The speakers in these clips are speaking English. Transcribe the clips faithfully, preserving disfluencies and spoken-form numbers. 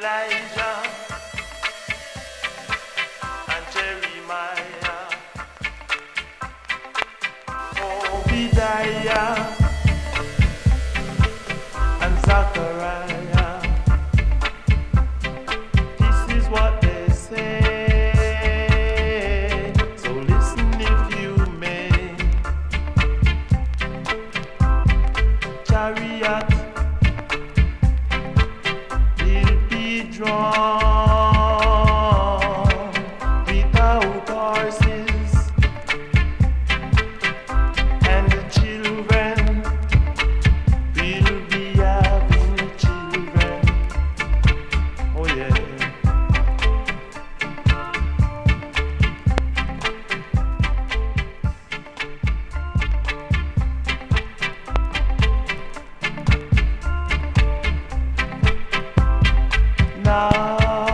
Elijah and Jeremiah, Obadiah and Zachariah. This is what they say, so listen if you may. Chariot will be drawn without horses, and the children will be having children. Oh yeah. Now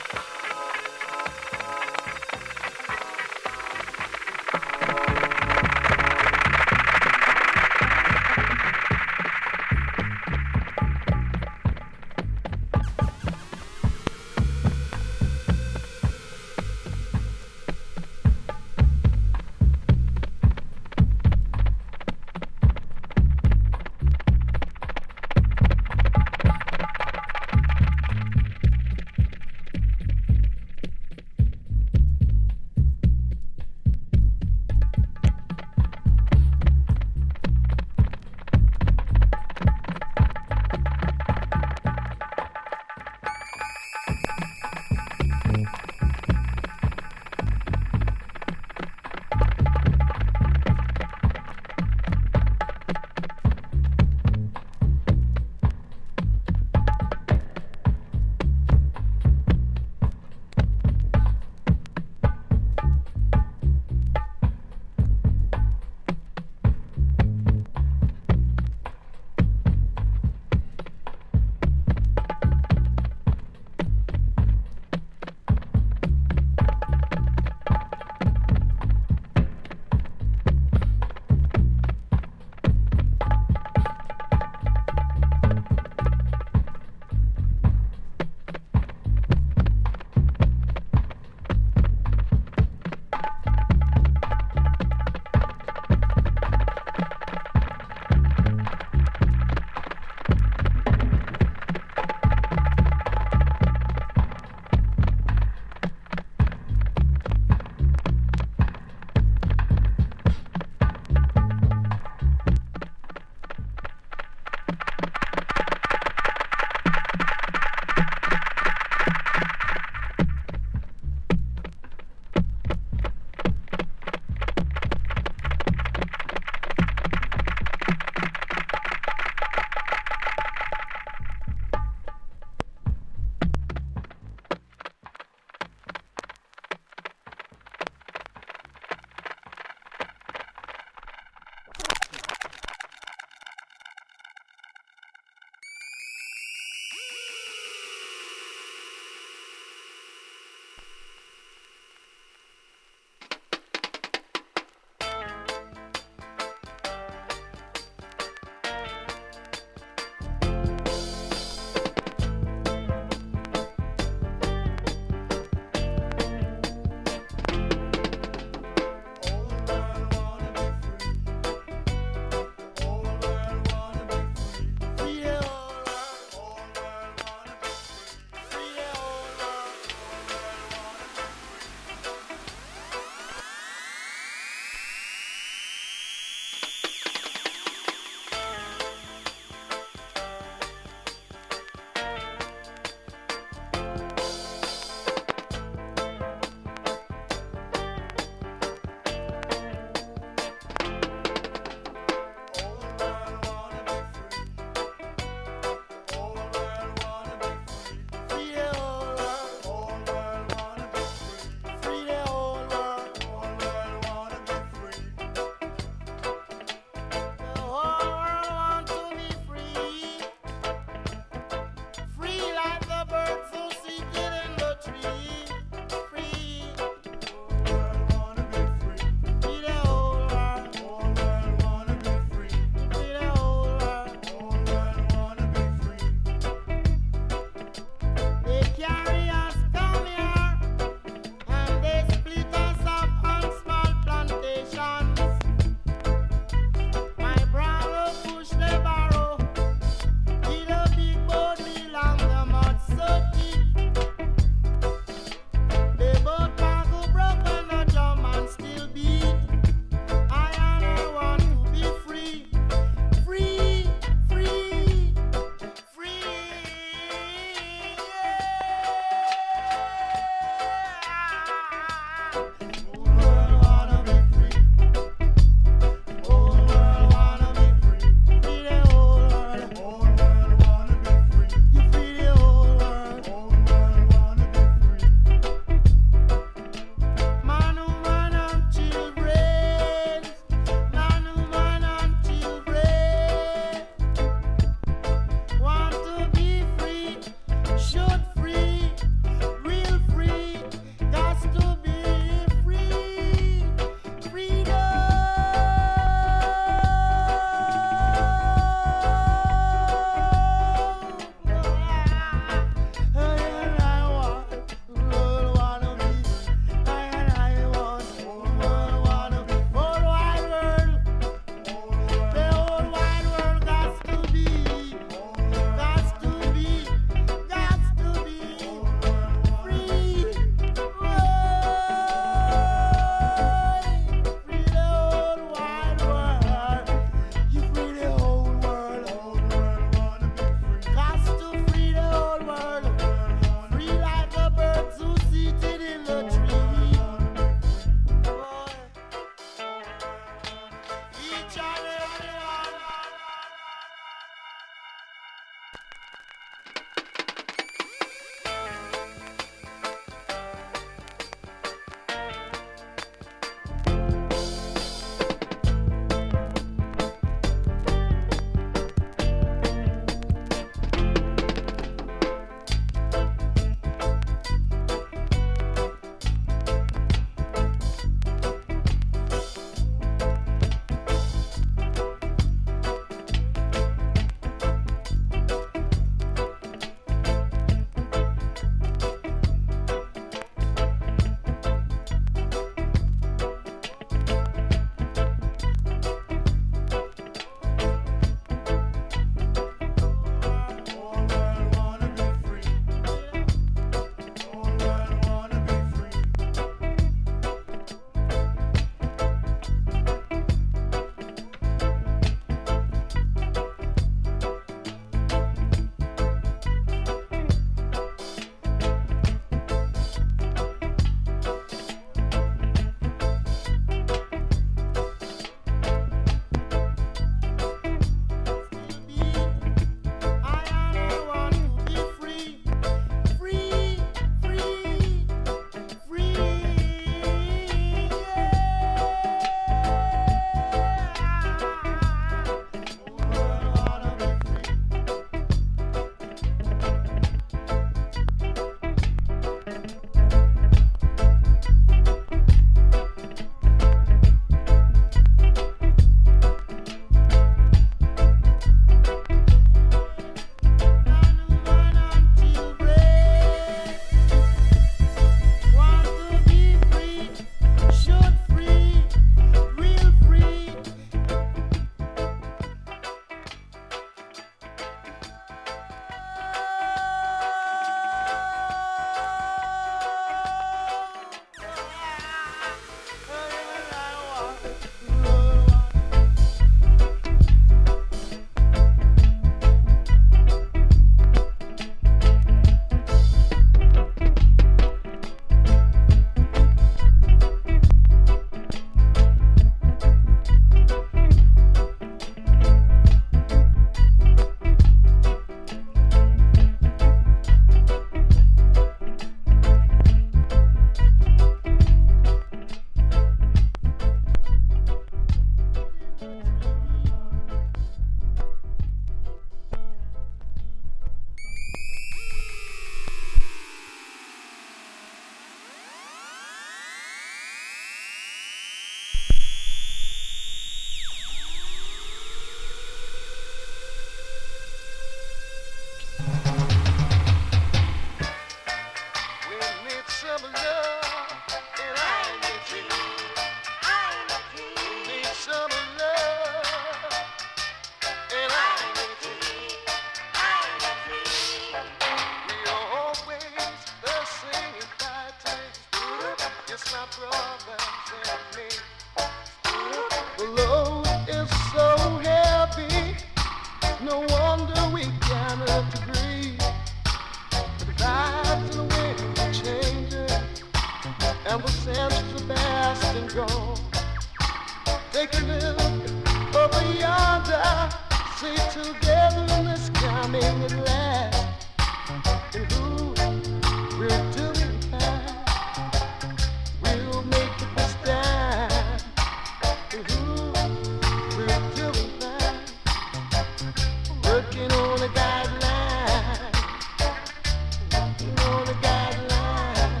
and the San Sebastian gone. Take a look over yonder, see together in this coming at last. And who will do it fine? We'll make it this time. And who will do it fine? Working on a guideline. Working on a guideline.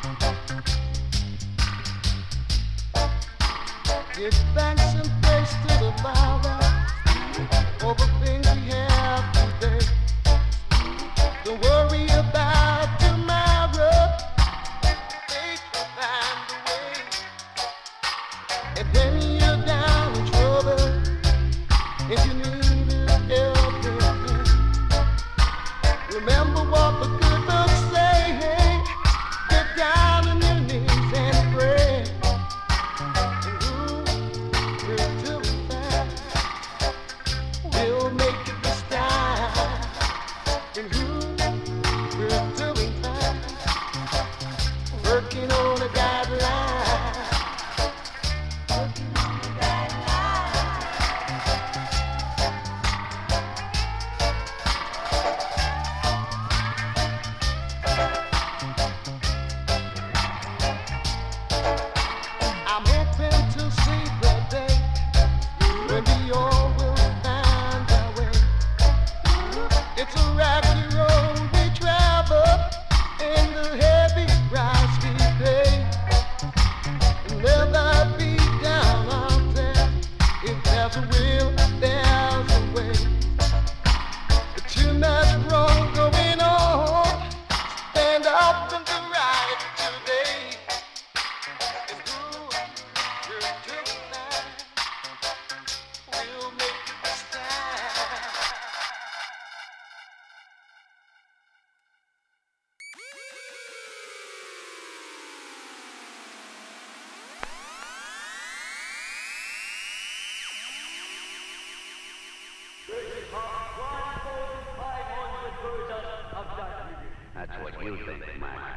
Give thanks and praise to the Father for the things we have today. Don't worry about tomorrow. Faith will find a way. And when you're down in trouble, if you need a helping hand, remember what the good books say. Hey, get down on your knees and pray. And who will do that? We'll make it this time. And who will do that? Working on a guideline. Working on a guideline. I'm hoping to see the day when we all will find our way. It's a rocky road we travel, and the heavy price we pay. And never be down out there. If there's a will, there's a way. But too much wrong going on. Stand up and do right today. And who will do that? We'll make it this time. That's what you think, Mike.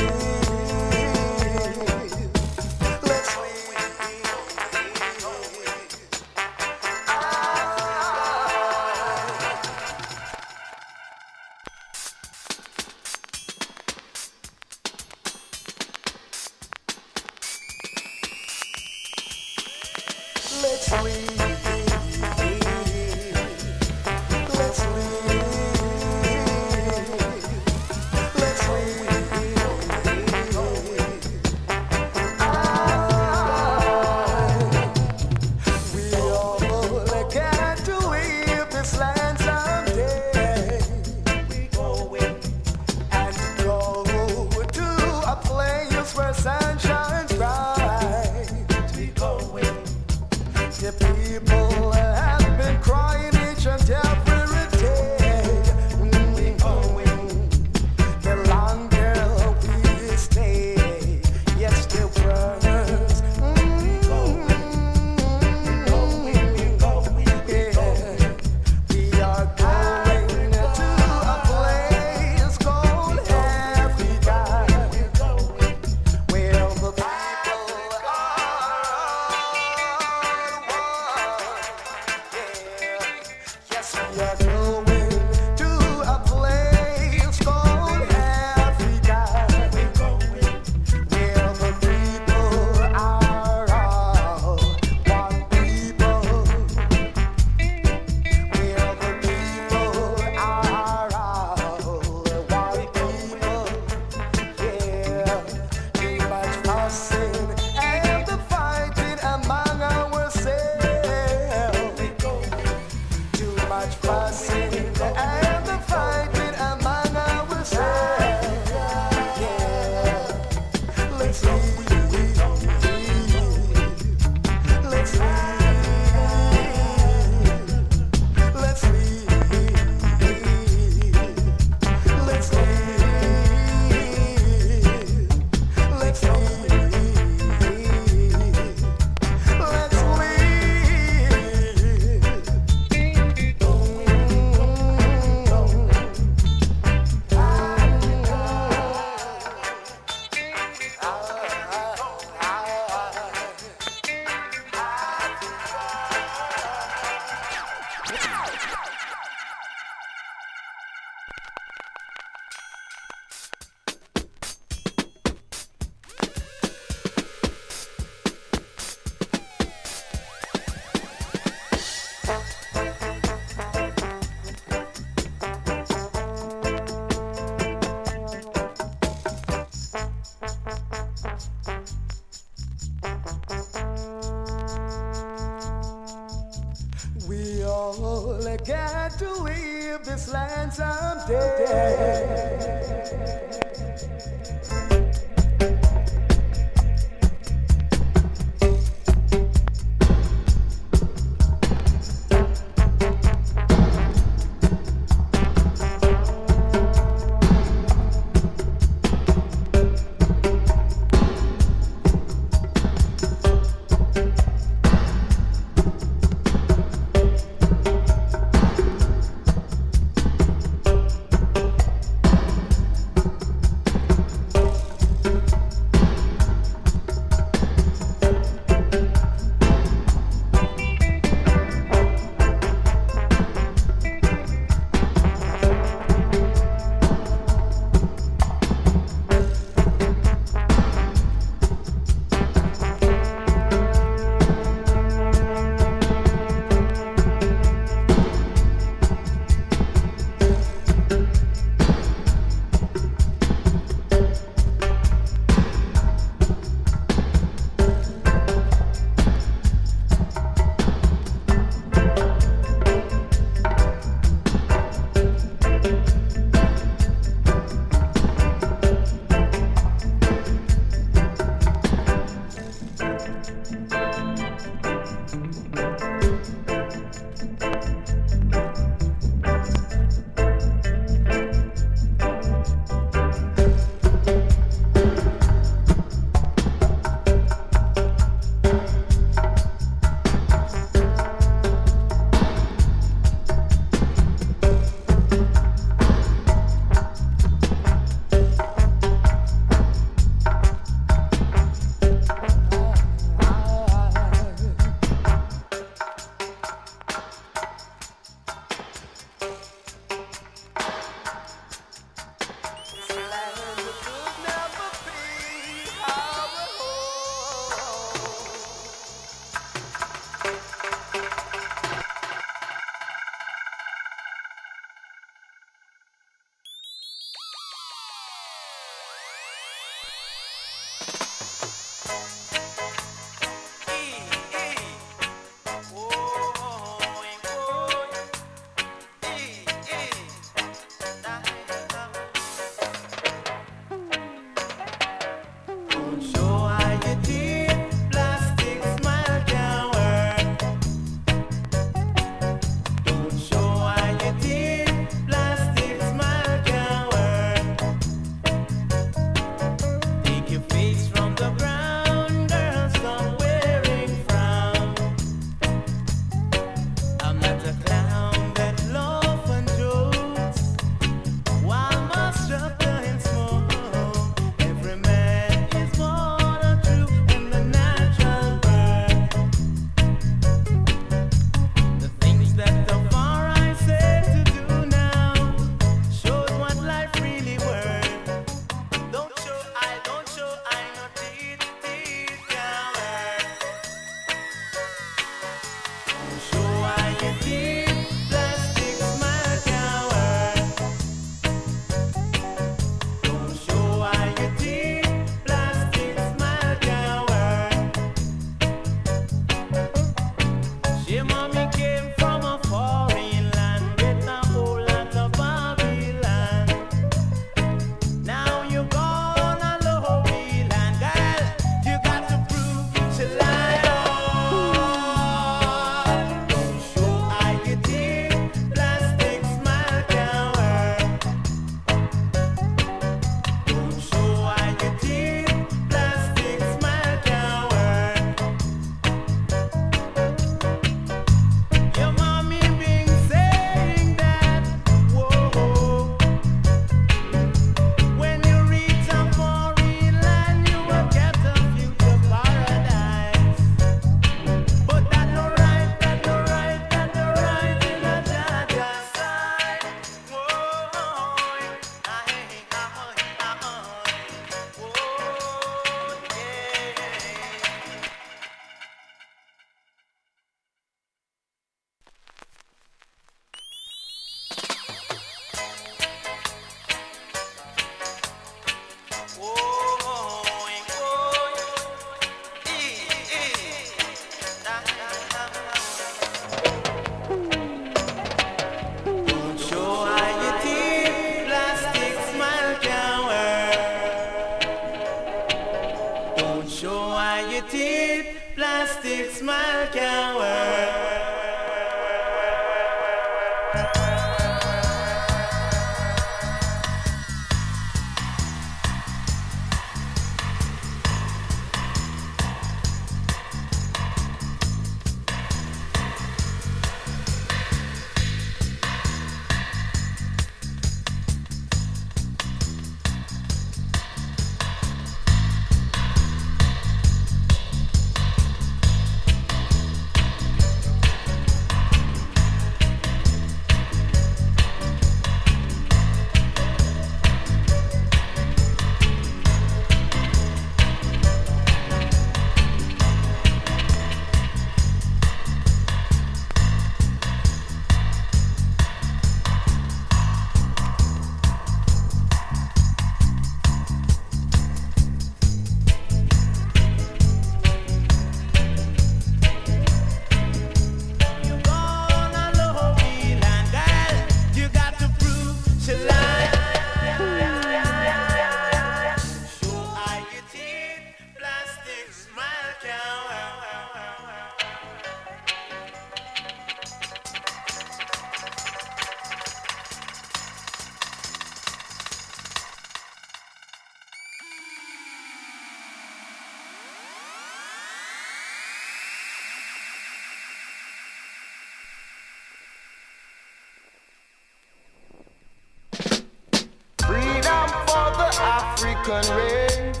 African race.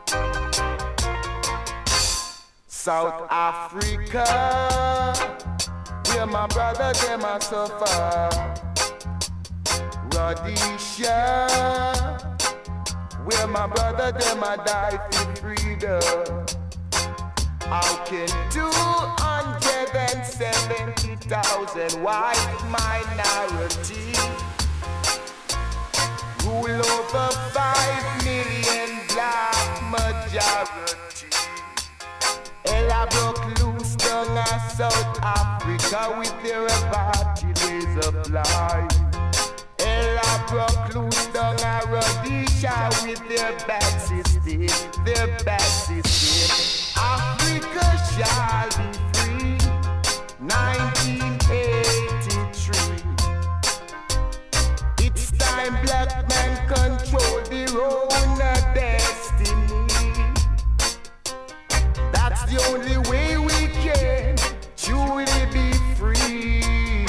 South Africa, where my brother them a suffer. Rhodesia, where my brother them a die for freedom. How can two hundred seventy thousand white minority rule over five million black majority? Ella broke loose down in South Africa with their apartheid ways of life. Ella broke loose down in Rhodesia with their bad system, their bad system. Africa shall be free, nineteen eighty-three. It's time black men control their own destiny. That's the only way we can truly be free.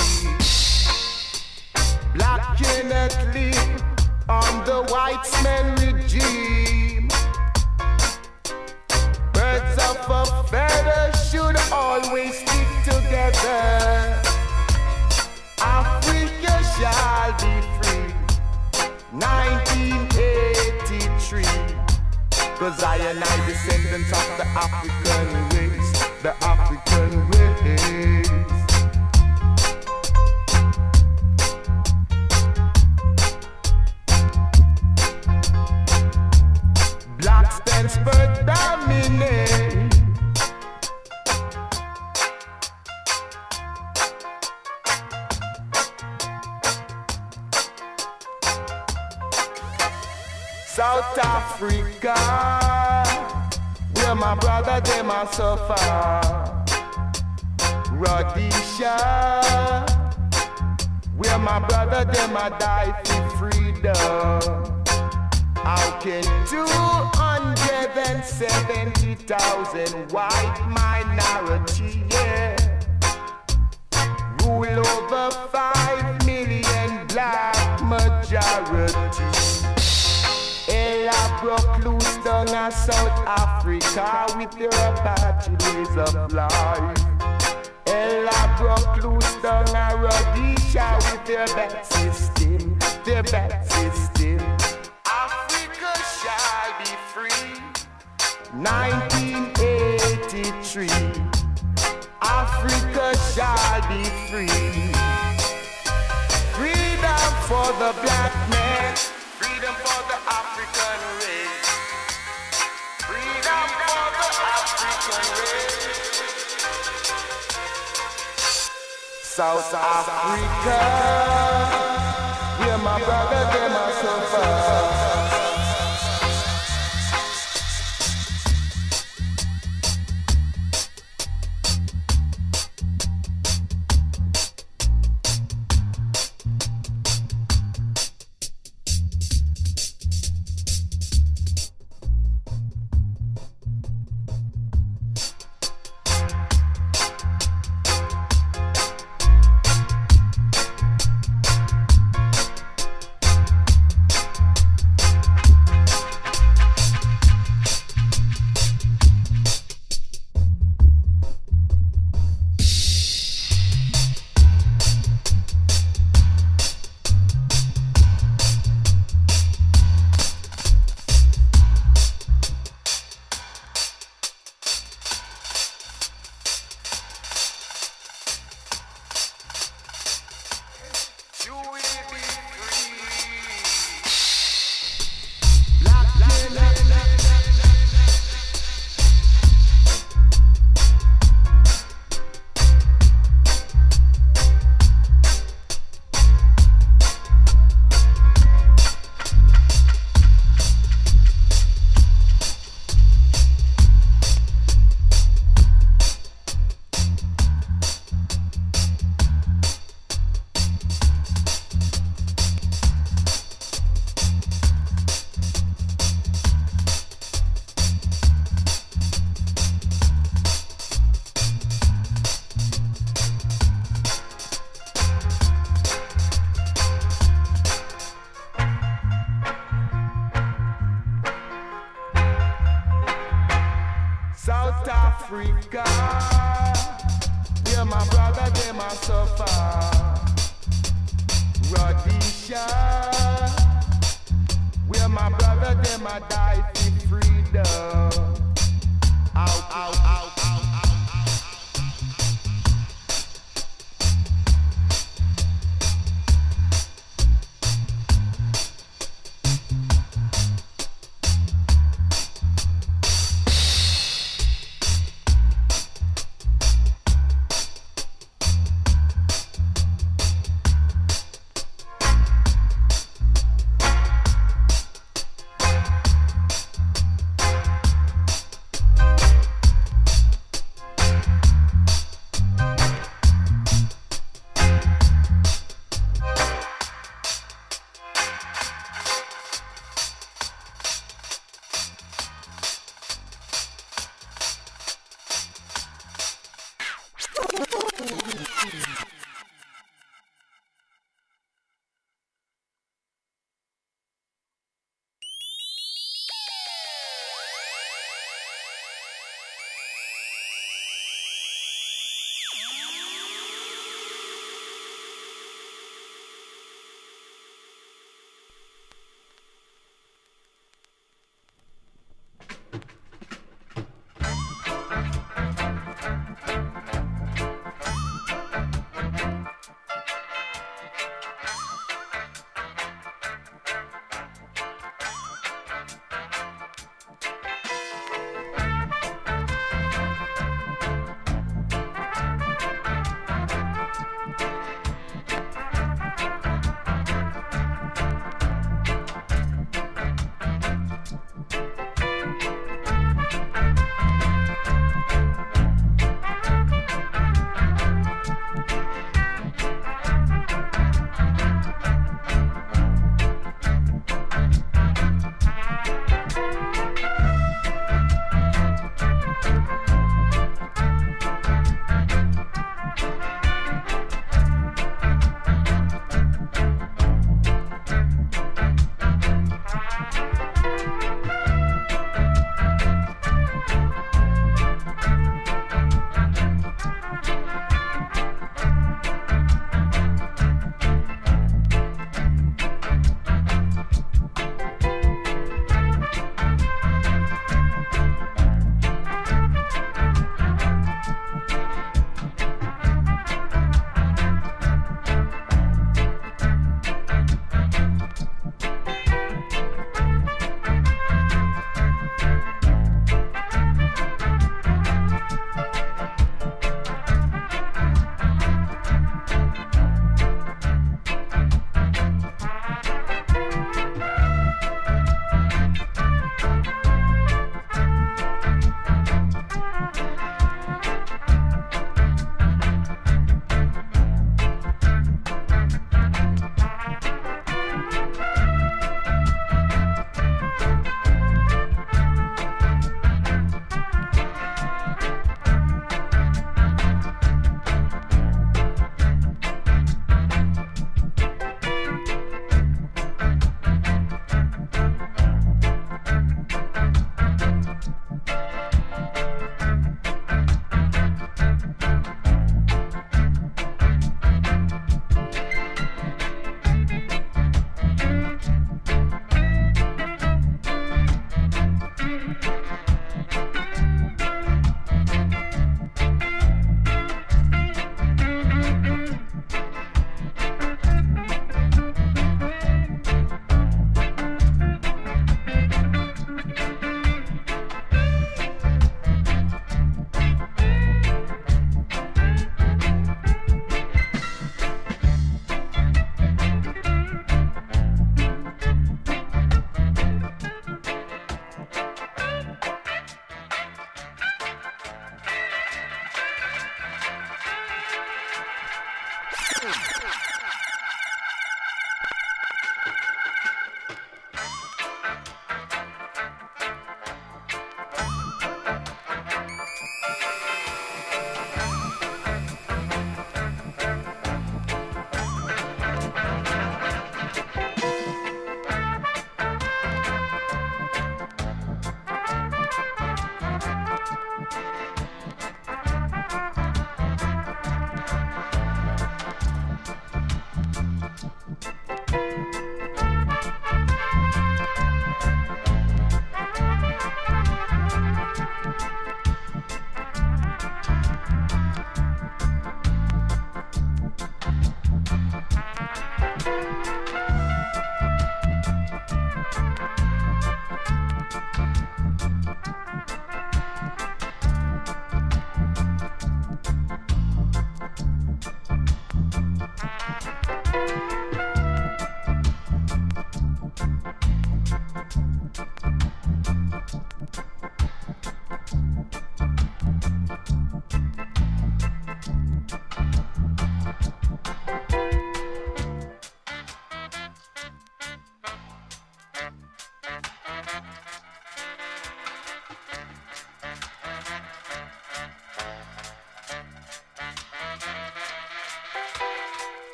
Black cannot live on the white man regime. Birds of a feather should always stick together. Africa shall be free, nineteen eighty-three. Cause I and I descendants of the African race, the African race. Black stands for dominate. South Africa, where my brother them a suffer. Rhodesia, where my brother them a die for freedom. How can two hundred seventy thousand white minority, yeah, rule over five million black majority? Ella broke loose down in South Africa with their apartheid ways of life. Ella broke loose down in Rhodesia with their bad system, their bad system. Africa shall be free, nineteen eighty-three. Africa shall be free. Freedom for the black man, freedom for the African race, freedom for the African race. South Africa, where my brother them a suffer. brother them a suffer. Rhodesia, where my brother them a die for freedom. Out, out, out, out, out, out.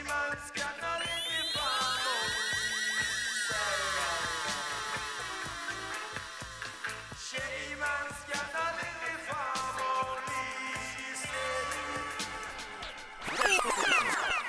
Shamans cannot live from Shamans cannot live from only say.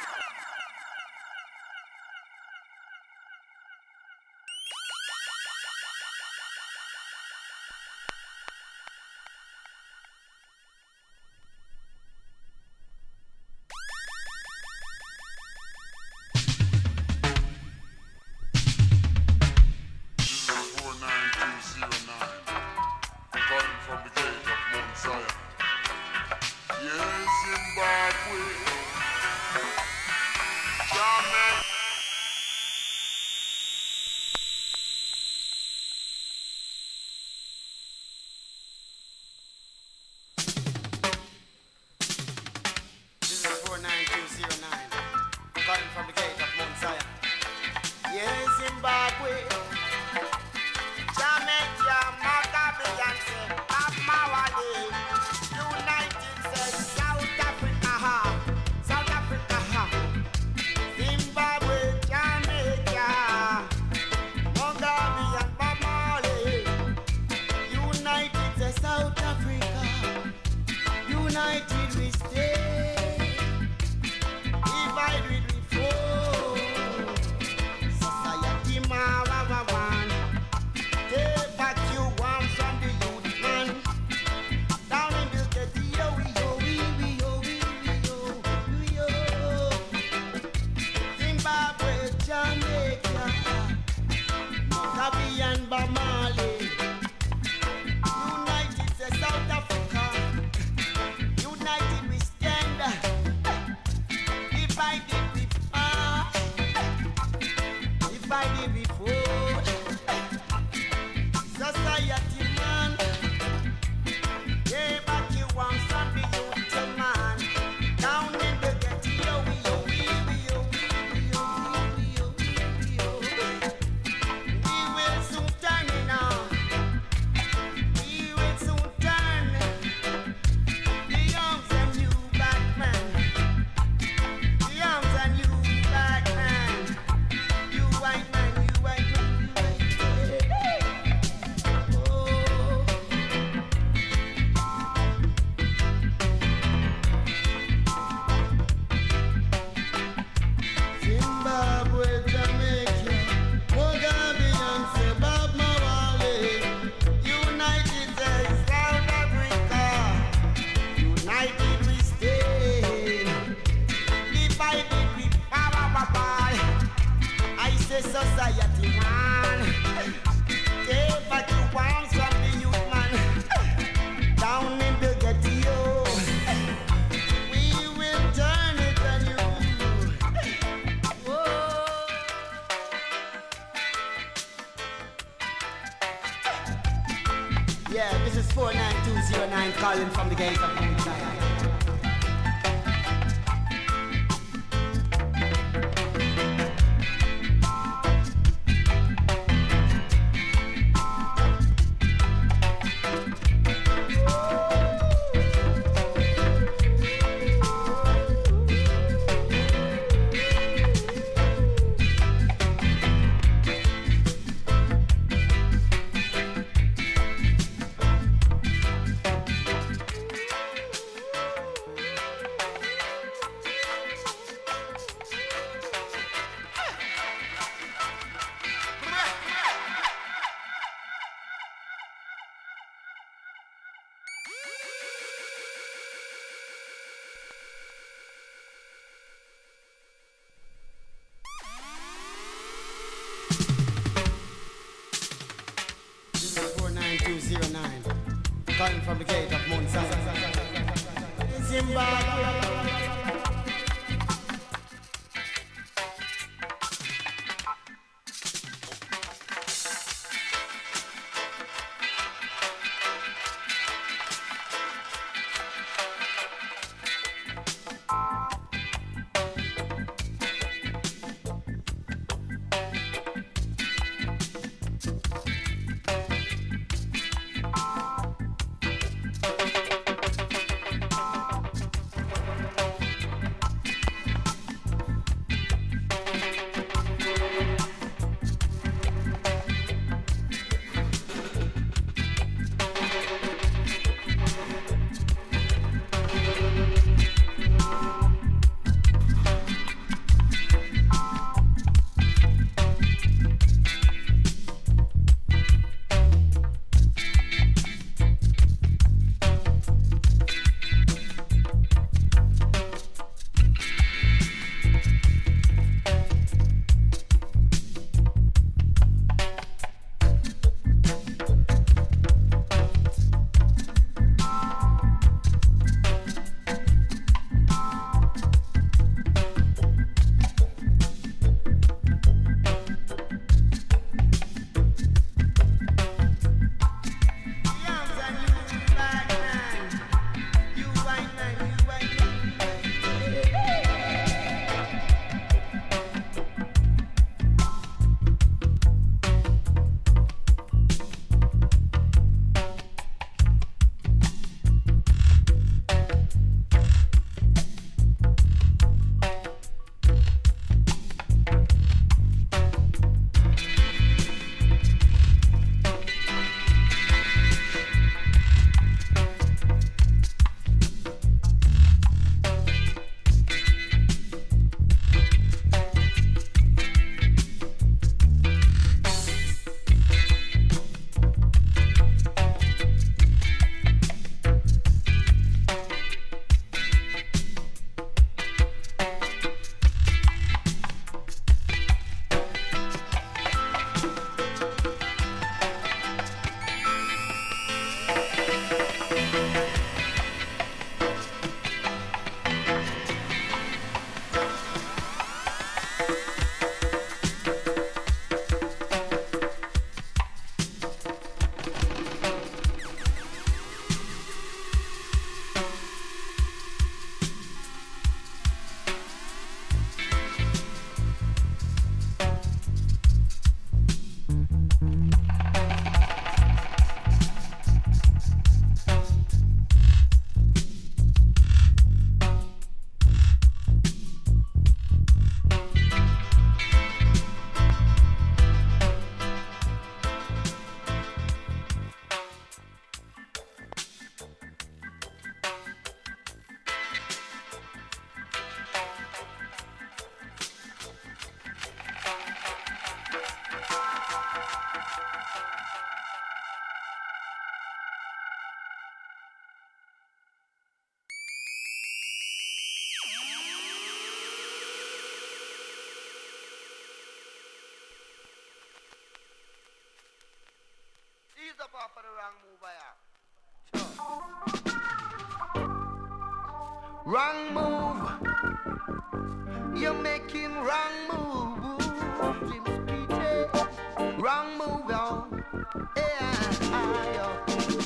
Calling from the gate of Mount Zion. Calling from the gate of Mount Zion. Zimbabwe. wrong move here. Sure. Wrong move. You're making wrong move. James Peter. Wrong move, y'all. Yeah, yeah.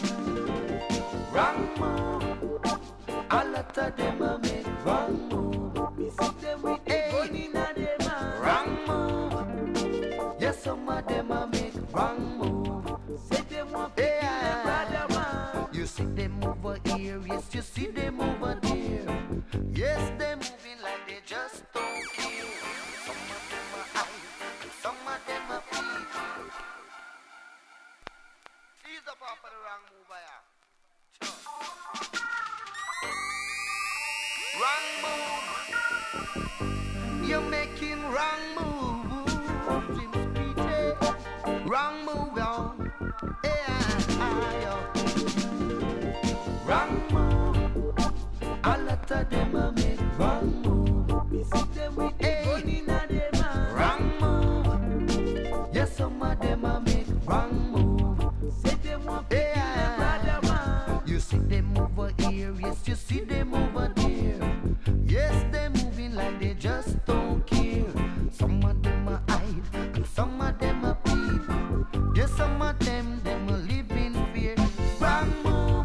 Wrong move. A lot of them a make wrong move. We see them with the gun in a them hand. Wrong move. Yes, some of them a make wrong move. Say them want to kill them brother man. You see them over here, yes, you see them over there. Yes, they moving like they just don't care. Some of them are high, some of them are people. He's the pop of the wrong move here. Sure. Wrong move. You're making wrong move. James Peter. Wrong move, y'all. Yeah, yeah. Wrong move. A lot of them a make wrong move. We see them with the gun in a them hand. Wrong move. Yes, some of them a make wrong move. Say them want to kill them brother man. You see them over here, yes, you see them over there. Yes, they're moving like they just don't care. Some of them are hide, and some of them are people. Yes, some of them, them are live in fear. Wrong move.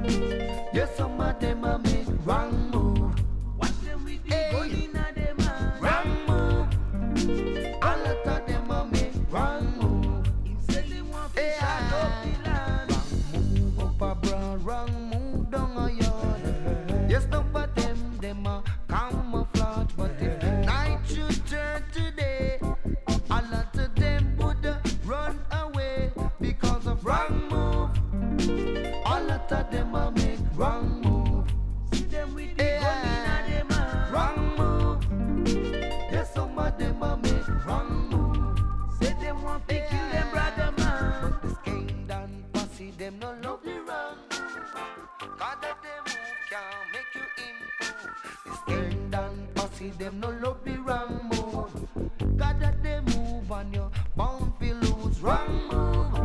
Yes, some of them are make wrong move. Watch them with the gun in a them hand. Wrong move. A lot of them are make wrong move. Instead they want to shut up the land. Wrong move up abroad, wrong move down a yard. Yes, some of them, them are camouflage. But if night should turn today, a lot of them would uh, run away because of wrong move. A lot of them are make wrong move. See them with the gun in a them hand. Wrong move. Yes, some of them are make wrong move. Say them want to kill them brother man. But this king done pussy, them no love the wrong move. God that them move can make you improve. This king done pussy, them no love the wrong move. God that they move and you bound to lose. Wrong move.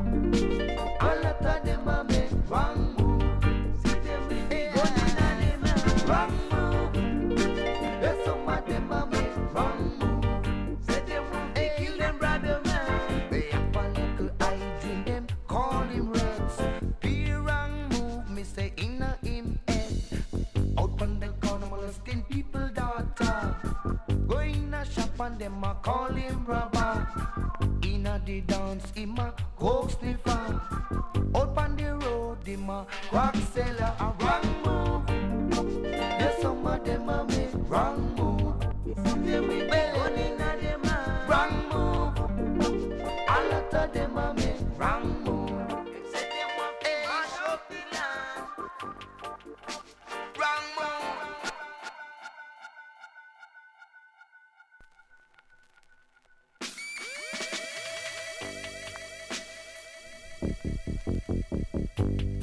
A lot of them a make wrong move. See them with the gun in a them hand. Wrong move. Yes, some of them a make wrong move. Say them want to kill them brother man. They have a little eye in them, call him Rex. Be wrong move, me say in a him head. Out on the corner, molesting people daughter. Go in a shop and them a call him robber. In a the dance, him a coke sniffer. Out on the road, him a crack seller. A wrong move. Yes, some of them a make wrong move. See them with the gun in a them hand. Wrong move. A lot of them a make wrong move. Say them want to mash up the land. Wrong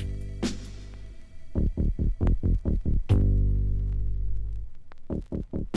move.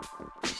Thank